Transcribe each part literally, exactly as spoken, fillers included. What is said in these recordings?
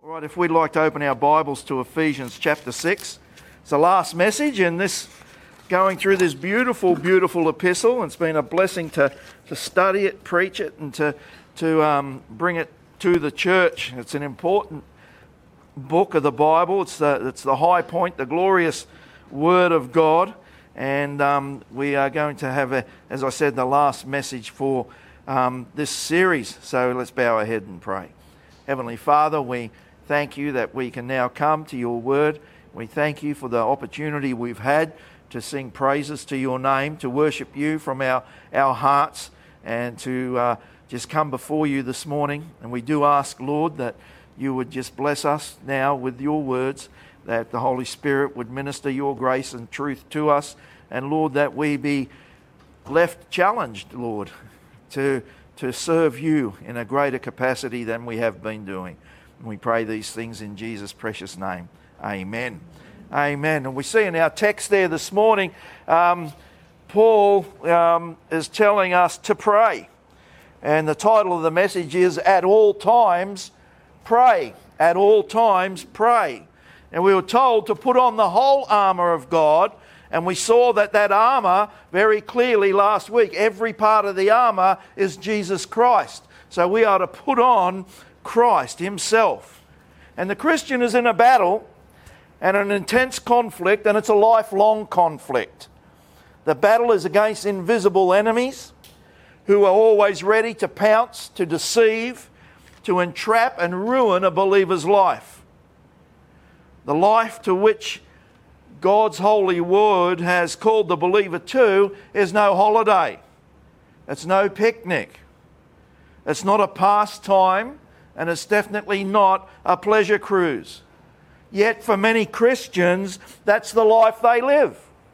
All right, if we'd like to open our Bibles to Ephesians chapter six. It's the last message in this, going through this beautiful, beautiful epistle. It's been a blessing to, to study it, preach it, and to, to um, bring it to the church. It's an important book of the Bible. It's the, it's the high point, the glorious Word of God. And um, we are going to have, a, as I said, the last message for um, this series. So let's bow our head and pray. Heavenly Father, we thank you that we can now come to your word. We thank you for the opportunity we've had to sing praises to your name, to worship you from our, our hearts, and to uh, just come before you this morning. And we do ask, Lord, that you would just bless us now with your words, that the Holy Spirit would minister your grace and truth to us. And Lord, that we be left challenged, Lord, to, to serve you in a greater capacity than we have been doing. And we pray these things in Jesus' precious name. Amen. Amen. And we see in our text there this morning, um, Paul um, is telling us to pray. And the title of the message is, At All Times, Pray. At all times, pray. And we were told to put on the whole armour of God. And we saw that that armour very clearly last week. Every part of the armour is Jesus Christ. So we are to put on Christ himself. And the Christian is in a battle and an intense conflict, and it's a lifelong conflict. The battle is against invisible enemies who are always ready to pounce, to deceive, to entrap and ruin a believer's life. The life to which God's holy word has called the believer to is no holiday. It's no picnic. It's not a pastime, and it's definitely not a pleasure cruise. Yet for many Christians, that's the life they live.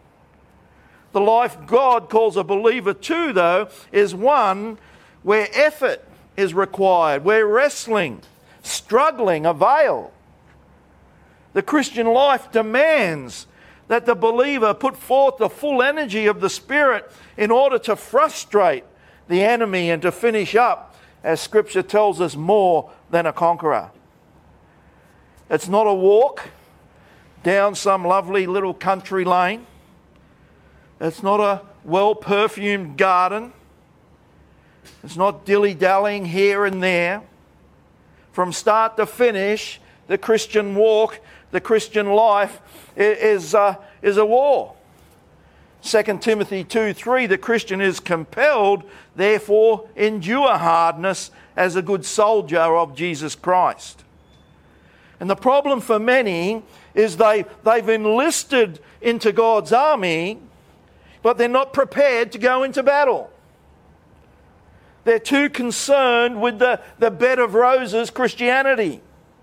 The life God calls a believer to, though, is one where effort is required, where wrestling, struggling avail. The Christian life demands that the believer put forth the full energy of the Spirit in order to frustrate the enemy and to finish up, as Scripture tells us, more than a conqueror. It's not a walk down some lovely little country lane. It's not a well-perfumed garden. It's not dilly-dallying here and there. From start to finish, the Christian walk, the Christian life is, uh, is a war. Second Timothy two three, the Christian is compelled, therefore endure hardness as a good soldier of Jesus Christ. And the problem for many is they, they've enlisted into God's army, but they're not prepared to go into battle. They're too concerned with the, the bed of roses Christianity.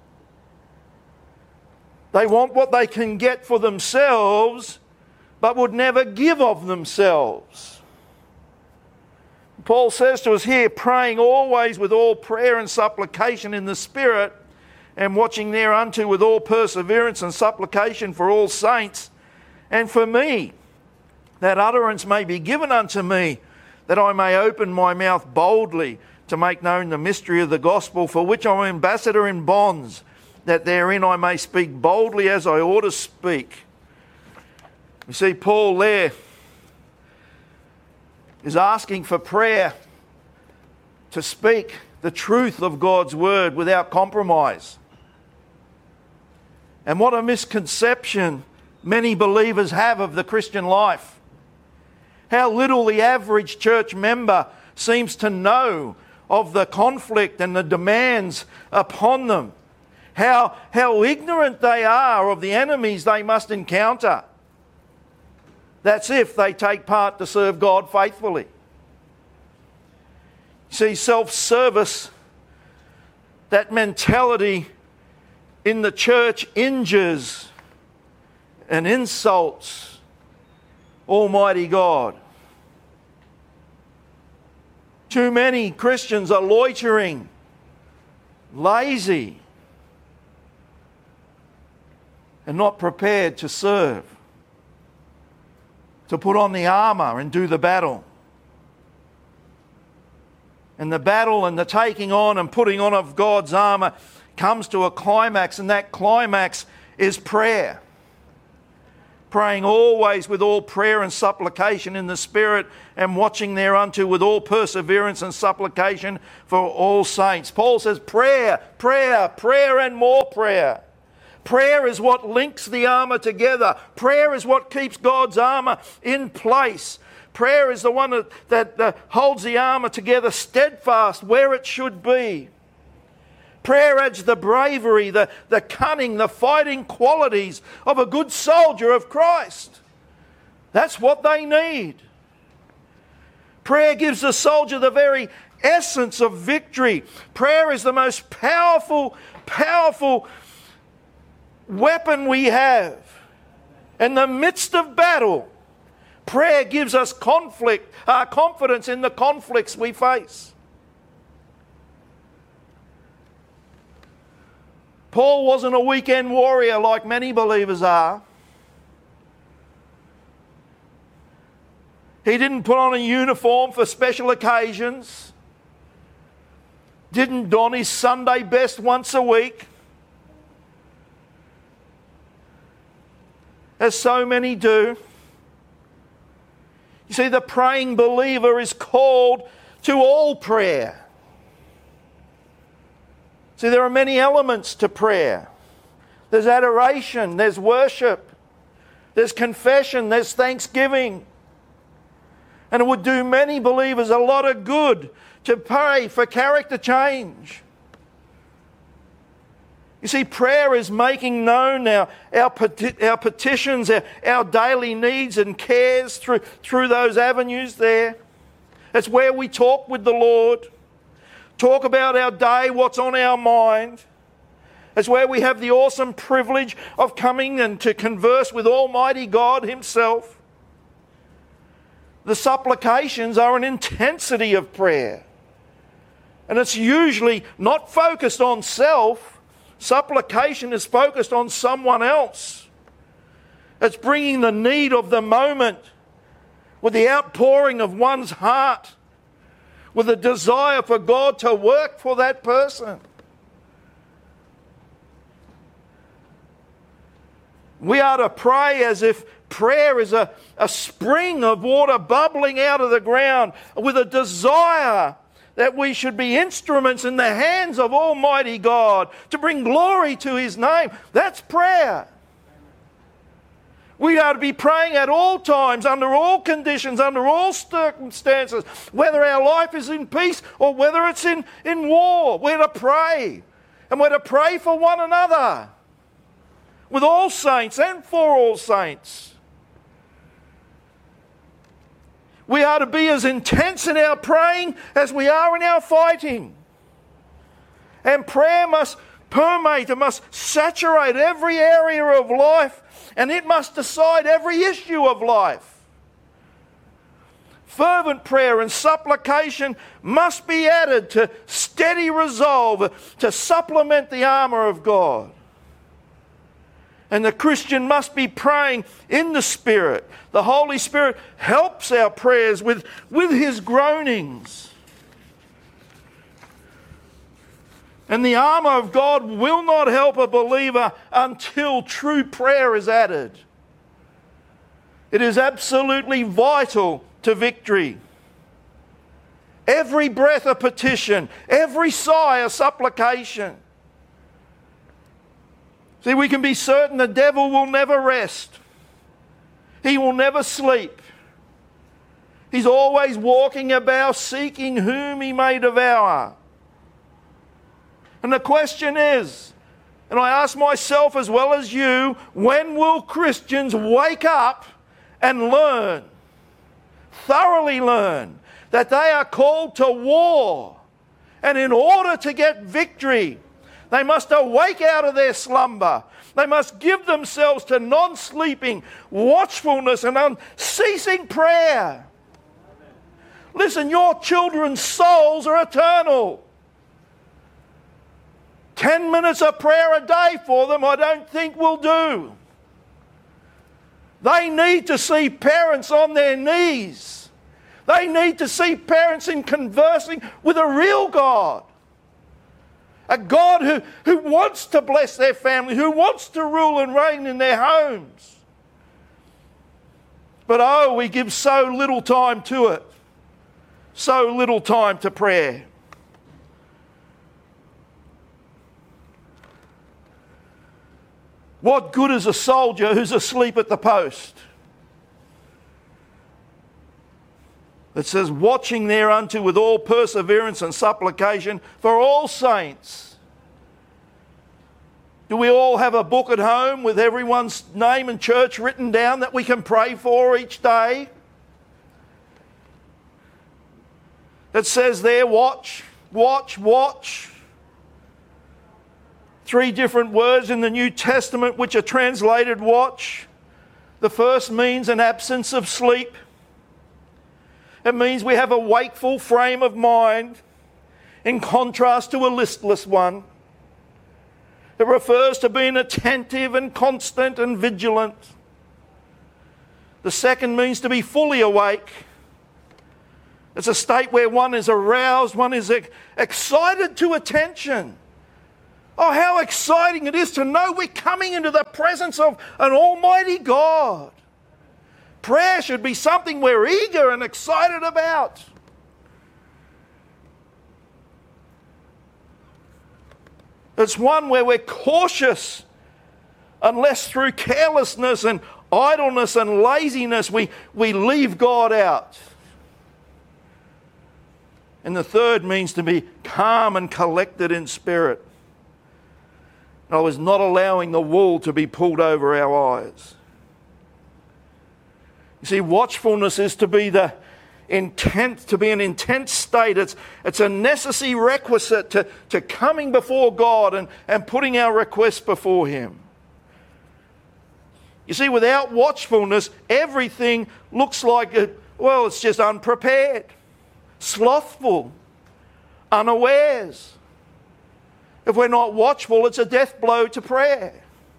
They want what they can get for themselves, but would never give of themselves. Paul says to us here, praying always with all prayer and supplication in the Spirit, and watching thereunto with all perseverance and supplication for all saints, and for me, that utterance may be given unto me, that I may open my mouth boldly to make known the mystery of the gospel, for which I am ambassador in bonds, that therein I may speak boldly as I ought to speak. You see, Paul there is asking for prayer to speak the truth of God's word without compromise. And what a misconception many believers have of the Christian life. How little the average church member seems to know of the conflict and the demands upon them. How, how ignorant they are of the enemies they must encounter. That's if they take part to serve God faithfully. See, self-service, that mentality in the church injures and insults Almighty God. Too many Christians are loitering, lazy, and not prepared to serve, to put on the armour and do the battle. And the battle and the taking on and putting on of God's armour comes to a climax, and that climax is prayer. Praying always with all prayer and supplication in the Spirit, and watching thereunto with all perseverance and supplication for all saints. Paul says prayer, prayer, prayer and more prayer. Prayer is what links the armour together. Prayer is what keeps God's armour in place. Prayer is the one that, that uh, holds the armour together steadfast where it should be. Prayer adds the bravery, the, the cunning, the fighting qualities of a good soldier of Christ. That's what they need. Prayer gives the soldier the very essence of victory. Prayer is the most powerful, powerful weapon we have. In the midst of battle, prayer gives us conflict, uh, confidence in the conflicts we face. Paul wasn't a weekend warrior like many believers are. He didn't put on a uniform for special occasions. Didn't don his Sunday best once a week, as so many do. You see, the praying believer is called to all prayer. See, there are many elements to prayer. There's adoration, there's worship, there's confession, there's thanksgiving. And it would do many believers a lot of good to pray for character change. You see, prayer is making known our, our, peti- our petitions, our, our daily needs and cares through, through those avenues there. It's where we talk with the Lord. Talk about our day, what's on our mind. It's where we have the awesome privilege of coming and to converse with Almighty God Himself. The supplications are an intensity of prayer. And it's usually not focused on self. Supplication is focused on someone else. It's bringing the need of the moment with the outpouring of one's heart, with a desire for God to work for that person. We are to pray as if prayer is a, a spring of water bubbling out of the ground, with a desire that we should be instruments in the hands of Almighty God to bring glory to His name. That's prayer. We are to be praying at all times, under all conditions, under all circumstances, whether our life is in peace or whether it's in, in war. We're to pray. And we're to pray for one another, with all saints and for all saints. We are to be as intense in our praying as we are in our fighting. And prayer must permeate, it must saturate every area of life, and it must decide every issue of life. Fervent prayer and supplication must be added to steady resolve to supplement the armour of God. And the Christian must be praying in the Spirit. The Holy Spirit helps our prayers with, with His groanings. And the armour of God will not help a believer until true prayer is added. It is absolutely vital to victory. Every breath a petition, every sigh a supplication. See, we can be certain the devil will never rest. He will never sleep. He's always walking about seeking whom he may devour. And the question is, and I ask myself as well as you, when will Christians wake up and learn, thoroughly learn, that they are called to war? And in order to get victory, they must awake out of their slumber. They must give themselves to non-sleeping watchfulness and unceasing prayer. Listen, your children's souls are eternal. Ten minutes of prayer a day for them, I don't think will do. They need to see parents on their knees. They need to see parents in conversing with a real God. A God who, who wants to bless their family, who wants to rule and reign in their homes. But oh, we give so little time to it. So little time to prayer. What good is a soldier who's asleep at the post? It says, watching thereunto with all perseverance and supplication for all saints. Do we all have a book at home with everyone's name and church written down that we can pray for each day? It says there, watch, watch, watch. Three different words in the New Testament which are translated watch. The first means an absence of sleep. It means we have a wakeful frame of mind in contrast to a listless one. It refers to being attentive and constant and vigilant. The second means to be fully awake. It's a state where one is aroused, one is excited to attention. Oh, how exciting it is to know we're coming into the presence of an almighty God. Prayer should be something we're eager and excited about. It's one where we're cautious, unless through carelessness and idleness and laziness we, we leave God out. And the third means to be calm and collected in spirit. I was not allowing the wool to be pulled over our eyes. You see, watchfulness is to be the intent, to be an intense state. It's, it's a necessary requisite to, to coming before God and, and putting our requests before Him. You see, without watchfulness, everything looks like, it, well, it's just unprepared, slothful, unawares. If we're not watchful, it's a death blow to prayer.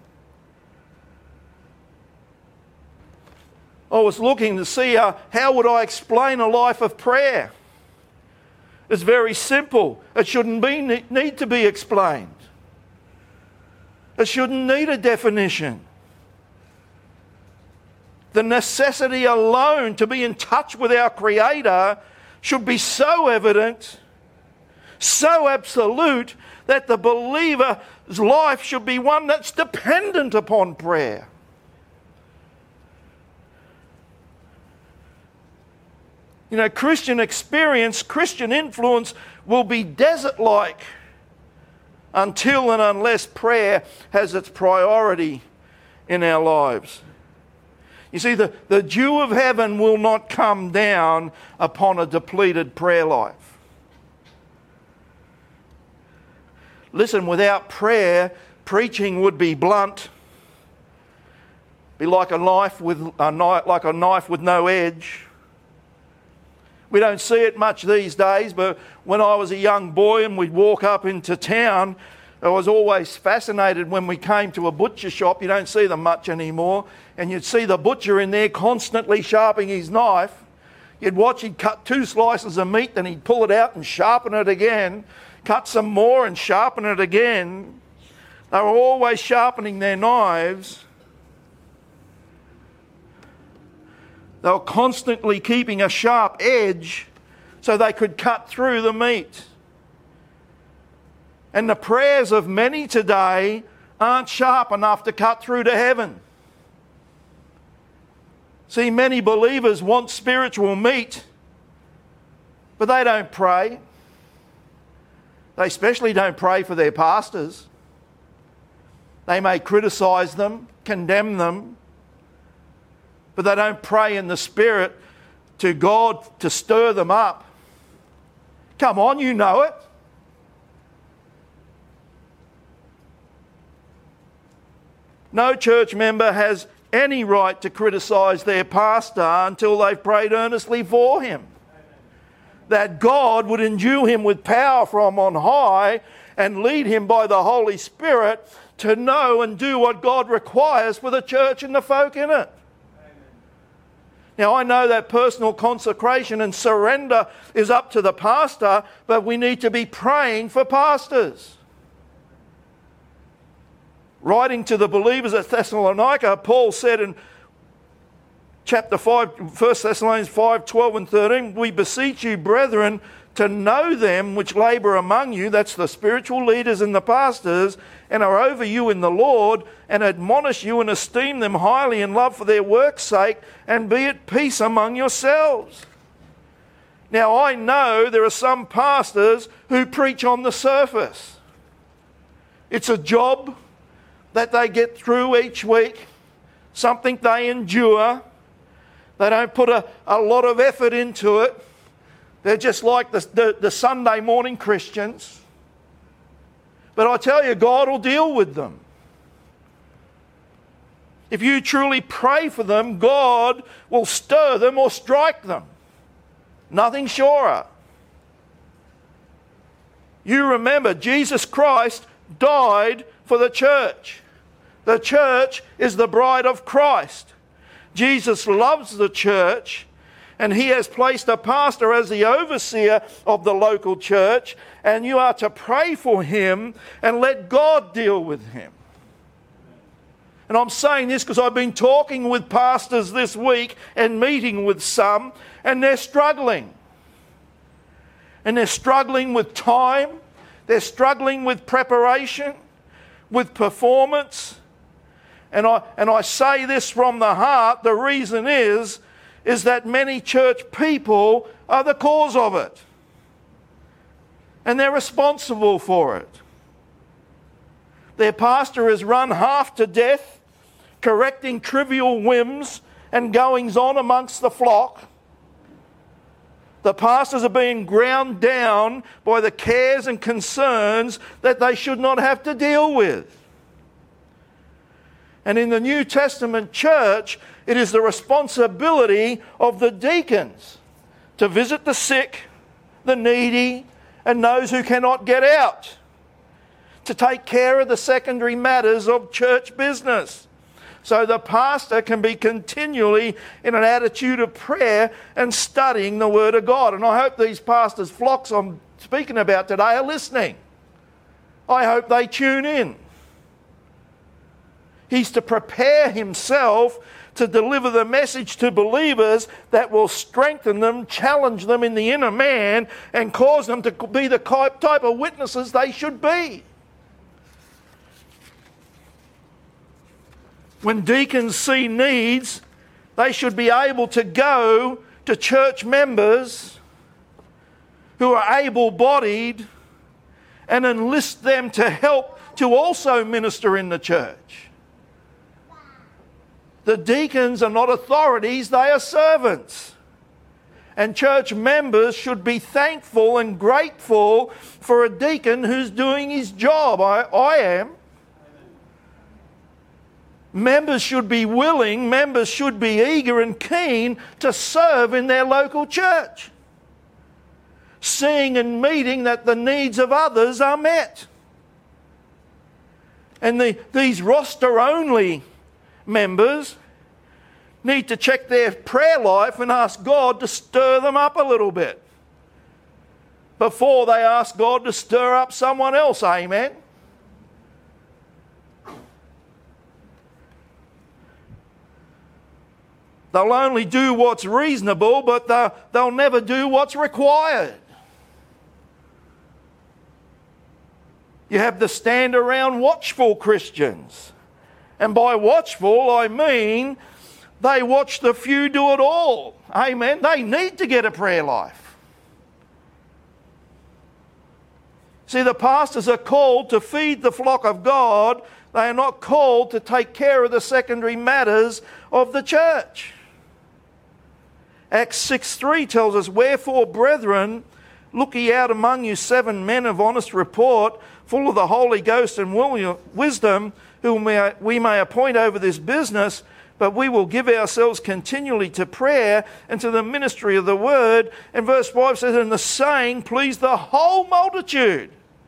I was looking to see uh, how would I explain a life of prayer. It's very simple. It shouldn't be need to be explained. It shouldn't need a definition. The necessity alone to be in touch with our Creator should be so evident, so absolute, that the believer's life should be one that's dependent upon prayer. You know, Christian experience, Christian influence will be desert-like until and unless prayer has its priority in our lives. You see, the, the dew of heaven will not come down upon a depleted prayer life. Listen, without prayer, preaching would be blunt, be like a knife with a knife, like a knife with no edge. We don't see it much these days, but when I was a young boy and we'd walk up into town, I was always fascinated when we came to a butcher shop. You don't see them much anymore, and you'd see the butcher in there constantly sharpening his knife. You'd watch, he'd cut two slices of meat, then he'd pull it out and sharpen it again. Cut some more and sharpen it again. They were always sharpening their knives. They were constantly keeping a sharp edge so they could cut through the meat. And the prayers of many today aren't sharp enough to cut through to heaven. See, many believers want spiritual meat, but they don't pray. They especially don't pray for their pastors. They may criticise them, condemn them, but they don't pray in the Spirit to God to stir them up. Come on, you know it. No church member has any right to criticise their pastor until they've prayed earnestly for him. That God would endue him with power from on high and lead him by the Holy Spirit to know and do what God requires for the church and the folk in it. Amen. Now, I know that personal consecration and surrender is up to the pastor, but we need to be praying for pastors. Writing to the believers at Thessalonica, Paul said in chapter five, First Thessalonians five, twelve and thirteen, we beseech you, brethren, to know them which labour among you, that's the spiritual leaders and the pastors, and are over you in the Lord, and admonish you and esteem them highly in love for their work's sake, and be at peace among yourselves. Now I know there are some pastors who preach on the surface. It's a job that they get through each week, something they endure. They don't put a, a lot of effort into it. They're just like the, the, the Sunday morning Christians. But I tell you, God will deal with them. If you truly pray for them, God will stir them or strike them. Nothing surer. You remember, Jesus Christ died for the church. The church is the bride of Christ. Jesus loves the church, and he has placed a pastor as the overseer of the local church, and you are to pray for him and let God deal with him. And I'm saying this because I've been talking with pastors this week and meeting with some, and they're struggling. And they're struggling with time, they're struggling with preparation, with performance. And I, and I say this from the heart, the reason is, is that many church people are the cause of it. And they're responsible for it. Their pastor is run half to death, correcting trivial whims and goings on amongst the flock. The pastors are being ground down by the cares and concerns that they should not have to deal with. And in the New Testament church, it is the responsibility of the deacons to visit the sick, the needy, and those who cannot get out, to take care of the secondary matters of church business, so the pastor can be continually in an attitude of prayer and studying the Word of God. And I hope these pastors' flocks I'm speaking about today are listening. I hope they tune in. He's to prepare himself to deliver the message to believers that will strengthen them, challenge them in the inner man, and cause them to be the type of witnesses they should be. When deacons see needs, they should be able to go to church members who are able-bodied and enlist them to help to also minister in the church. The deacons are not authorities, they are servants. And church members should be thankful and grateful for a deacon who's doing his job. I, I am. Members should be willing, members should be eager and keen to serve in their local church, seeing and meeting that the needs of others are met. And the, these roster-only members need to check their prayer life and ask God to stir them up a little bit before they ask God to stir up someone else. Amen. They'll only do what's reasonable, but they'll, they'll never do what's required. You have the stand around watchful Christians. And by watchful, I mean they watch the few do it all. Amen. They need to get a prayer life. See, the pastors are called to feed the flock of God. They are not called to take care of the secondary matters of the church. Acts six three tells us, "Wherefore, brethren, look ye out among you seven men of honest report, full of the Holy Ghost and wisdom, whom we may appoint over this business, but we will give ourselves continually to prayer and to the ministry of the word." And verse five says, "And the saying pleased the whole multitude."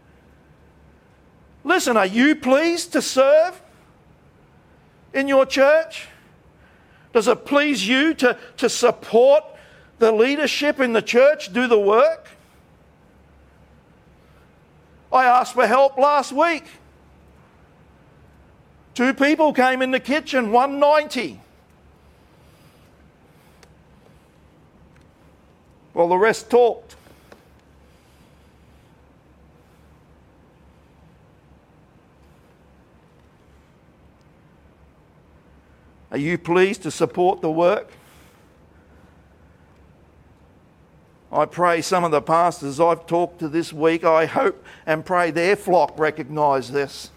Listen, are you pleased to serve in your church? Does it please you to, to support the leadership in the church, do the work? I asked for help last week. Two people came in the kitchen, one ninety. Well, the rest talked. Are you pleased to support the work? I pray some of the pastors I've talked to this week, I hope and pray their flock recognise this.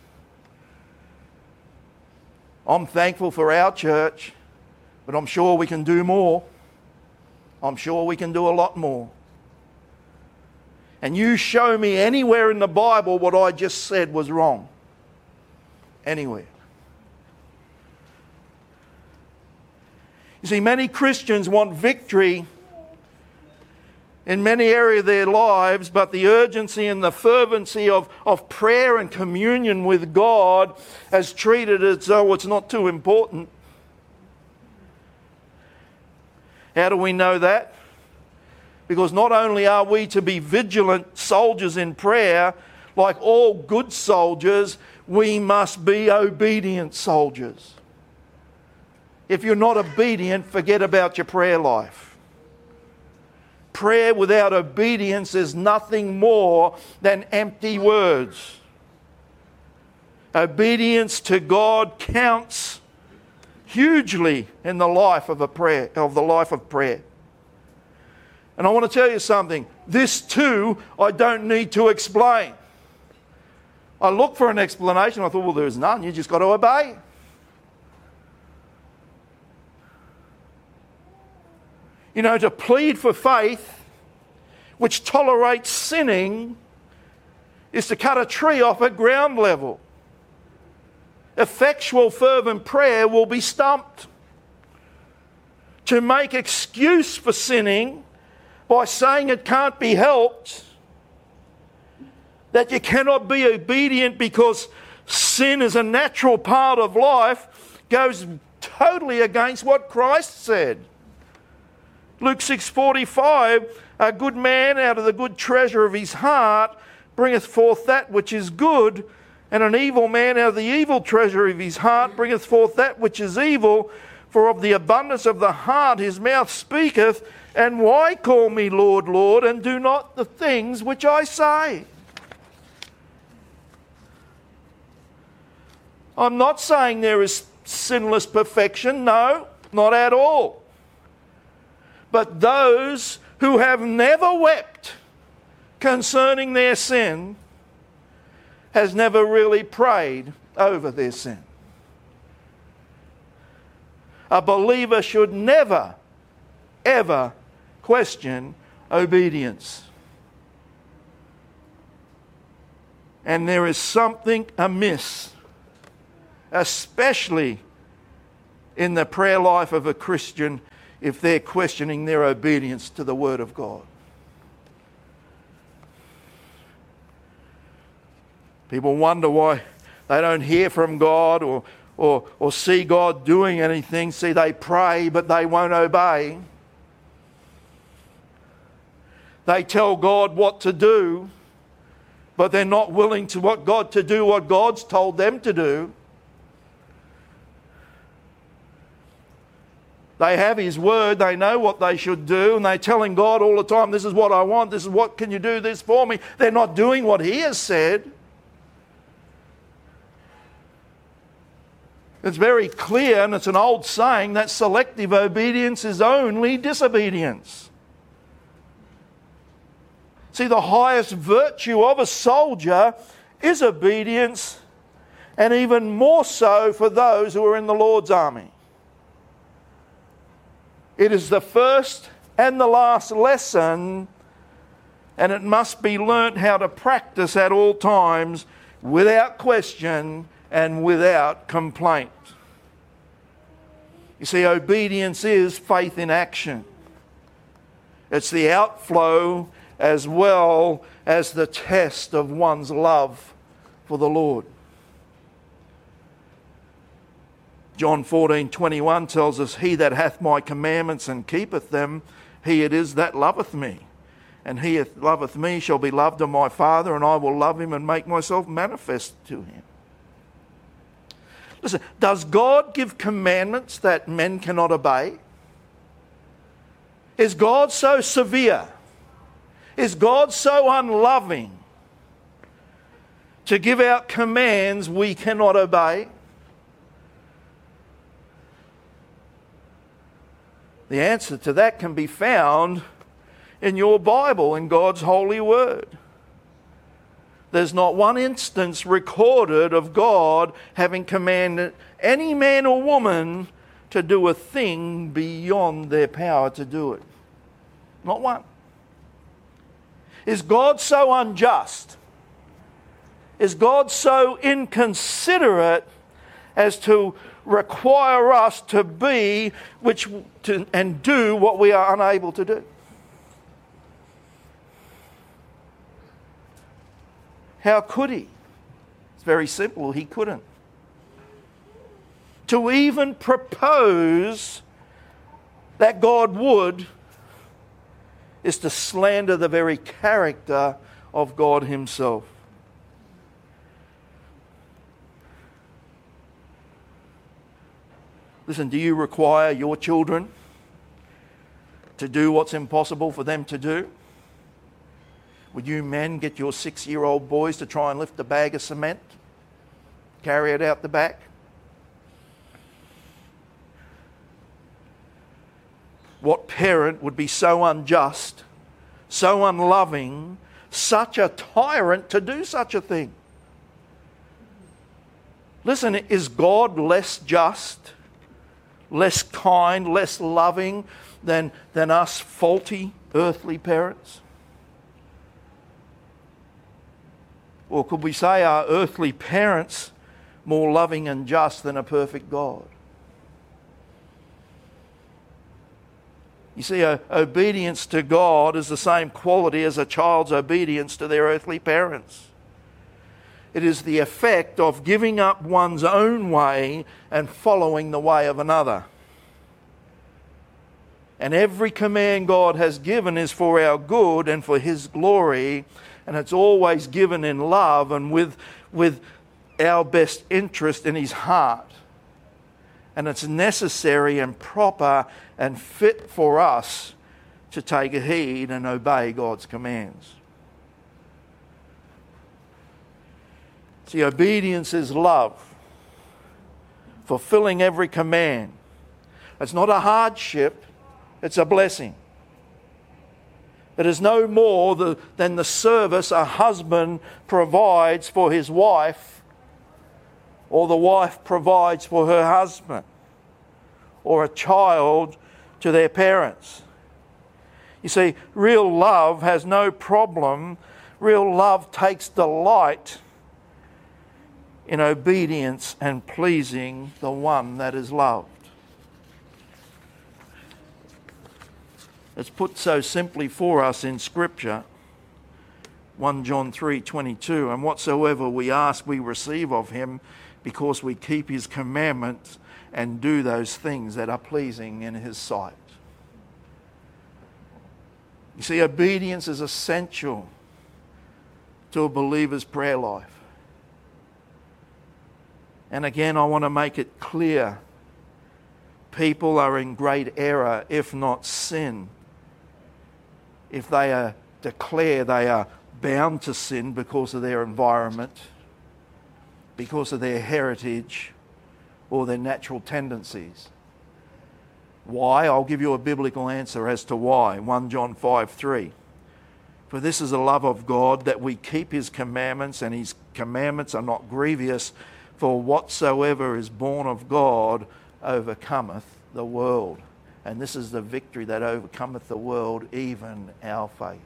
I'm thankful for our church, but I'm sure we can do more. I'm sure we can do a lot more. And you show me anywhere in the Bible what I just said was wrong. Anywhere. You see, many Christians want victory in many areas of their lives, but the urgency and the fervency of, of prayer and communion with God is treated as though it's not too important. How do we know that? Because not only are we to be vigilant soldiers in prayer, like all good soldiers, we must be obedient soldiers. If you're not obedient, forget about your prayer life. Prayer without obedience is nothing more than empty words. Obedience to God counts hugely in the life of a prayer, of the life of prayer. And I want to tell you something. This too, I don't need to explain. I looked for an explanation. I thought, well, there's none. You just got to obey. You know, to plead for faith, which tolerates sinning, is to cut a tree off at ground level. Effectual, fervent prayer will be stumped. To make excuse for sinning by saying it can't be helped, that you cannot be obedient because sin is a natural part of life, goes totally against what Christ said. Luke six forty-five, a good man out of the good treasure of his heart bringeth forth that which is good, and an evil man out of the evil treasure of his heart bringeth forth that which is evil. For of the abundance of the heart his mouth speaketh. And why call me Lord, Lord, and do not the things which I say? I'm not saying there is sinless perfection. No, not at all. But those who have never wept concerning their sin has never really prayed over their sin. A believer should never, ever question obedience. And there is something amiss, especially in the prayer life of a Christian, if they're questioning their obedience to the Word of God. People wonder why they don't hear from God or, or, or see God doing anything. See, they pray, but they won't obey. They tell God what to do, but they're not willing to what God to do what God's told them to do. They have His Word, they know what they should do, and they're telling God all the time, this is what I want, this is what, can you do this for me? They're not doing what He has said. It's very clear, and it's an old saying, that selective obedience is only disobedience. See, the highest virtue of a soldier is obedience, and even more so for those who are in the Lord's army. It is the first and the last lesson, and it must be learnt how to practice at all times without question and without complaint. You see, obedience is faith in action. It's the outflow as well as the test of one's love for the Lord. John fourteen twenty-one tells us, he that hath my commandments and keepeth them, he it is that loveth me. And he that loveth me shall be loved of my Father, and I will love him and make myself manifest to him. Listen, does God give commandments that men cannot obey? Is God so severe? Is God so unloving to give out commands we cannot obey? The answer to that can be found in your Bible, in God's holy word. There's not one instance recorded of God having commanded any man or woman to do a thing beyond their power to do it. Not one. Is God so unjust? Is God so inconsiderate as to require us to be which to, and do what we are unable to do? How could he? It's very simple. He couldn't. To even propose that God would is to slander the very character of God himself. Listen, do you require your children to do what's impossible for them to do? Would you men get your six-year-old boys to try and lift a bag of cement? Carry it out the back? What parent would be so unjust, so unloving, such a tyrant to do such a thing? Listen, is God less just, less kind, less loving than, than us faulty earthly parents? Or could we say, are earthly parents more loving and just than a perfect God? You see, obedience to God is the same quality as a child's obedience to their earthly parents. It is the effect of giving up one's own way and following the way of another. And every command God has given is for our good and for His glory, and it's always given in love and with, with our best interest in His heart. And it's necessary and proper and fit for us to take heed and obey God's commands. See, obedience is love, fulfilling every command. It's not a hardship, it's a blessing. It is no more the, than the service a husband provides for his wife, or the wife provides for her husband, or a child to their parents. You see, real love has no problem. Real love takes delight in obedience and pleasing the one that is loved. It's put so simply for us in Scripture. First John three twenty-two, and whatsoever we ask we receive of Him, because we keep His commandments and do those things that are pleasing in His sight. You see, obedience is essential to a believer's prayer life. And again, I want to make it clear, people are in great error, if not sin, if they are, declare they are bound to sin because of their environment, because of their heritage, or their natural tendencies. Why? I'll give you a biblical answer as to why. First John five three. For this is the love of God, that we keep His commandments, and His commandments are not grievous, for whatsoever is born of God overcometh the world. And this is the victory that overcometh the world, even our faith.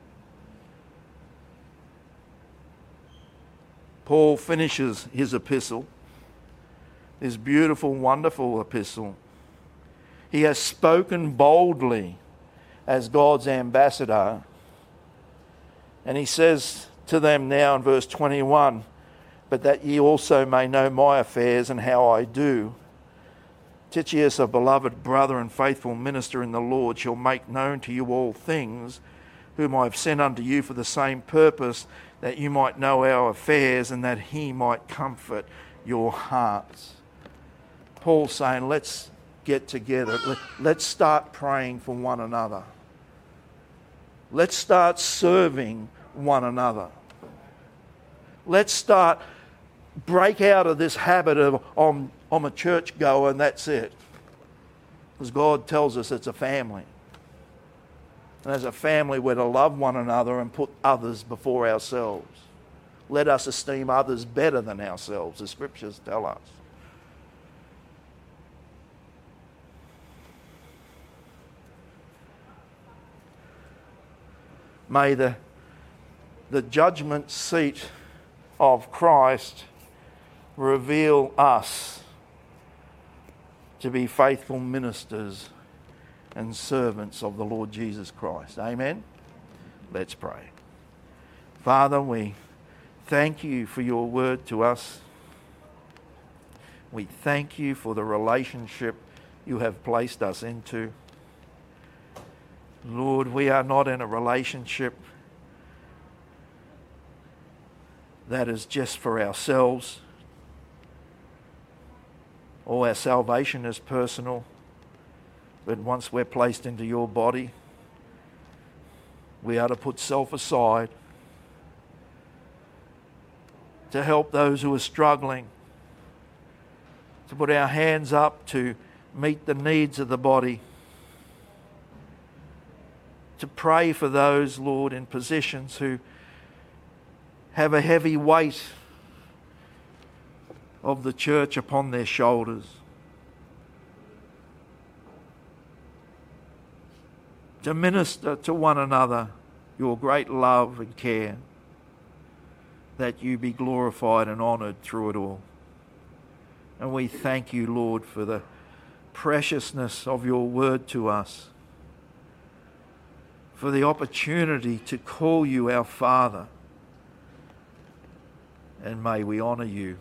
Paul finishes his epistle, this beautiful, wonderful epistle. He has spoken boldly as God's ambassador. And he says to them now in verse twenty-one, but that ye also may know my affairs and how I do. Titius, a beloved brother and faithful minister in the Lord, shall make known to you all things, whom I have sent unto you for the same purpose, that you might know our affairs, and that he might comfort your hearts. Paul's saying, let's get together. Let's start praying for one another. Let's start serving one another. Let's start, break out of this habit of, I'm, I'm a church goer and that's it. Because God tells us it's a family. And as a family, we're to love one another and put others before ourselves. Let us esteem others better than ourselves, the Scriptures tell us. May the, the judgment seat of Christ reveal us to be faithful ministers and servants of the Lord Jesus Christ. Amen? Let's pray. Father, we thank you for your word to us. We thank you for the relationship you have placed us into. Lord, we are not in a relationship that is just for ourselves. All our salvation is personal. But once we're placed into your body, we are to put self aside to help those who are struggling, to put our hands up to meet the needs of the body, to pray for those, Lord, in positions who have a heavy weight of the church upon their shoulders. To minister to one another your great love and care, that you be glorified and honoured through it all. And we thank you, Lord, for the preciousness of your word to us, for the opportunity to call you our Father. And may we honour you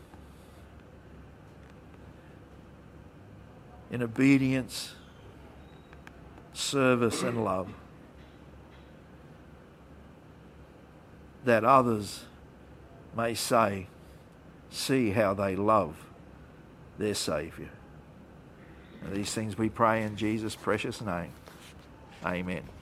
in obedience, service and love, that others may say, see how they love their Saviour. And these things we pray in Jesus' precious name. Amen.